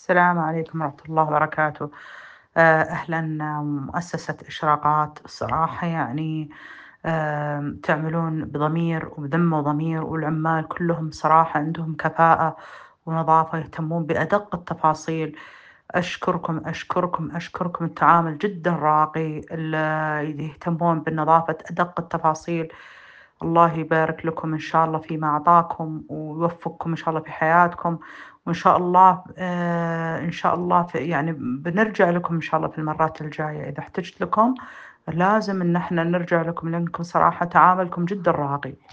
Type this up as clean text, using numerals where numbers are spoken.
السلام عليكم ورحمة الله وبركاته. أهلًا مؤسسة إشراقات، الصراحة يعني تعملون بضمير وبذمة وضمير، والعمال كلهم صراحة عندهم كفاءة ونظافة، يهتمون بأدق التفاصيل. أشكركم، أشكركم، أشكركم، التعامل جدًا راقي، يهتمون بنظافة أدق التفاصيل. الله يبارك لكم إن شاء الله فيما أعطاكم، ويوفقكم إن شاء الله في حياتكم، وإن شاء الله إن شاء الله يعني بنرجع لكم إن شاء الله في المرات الجاية إذا احتجت لكم، لازم إن إحنا نرجع لكم لأنكم صراحة تعاملكم جدًا راقي.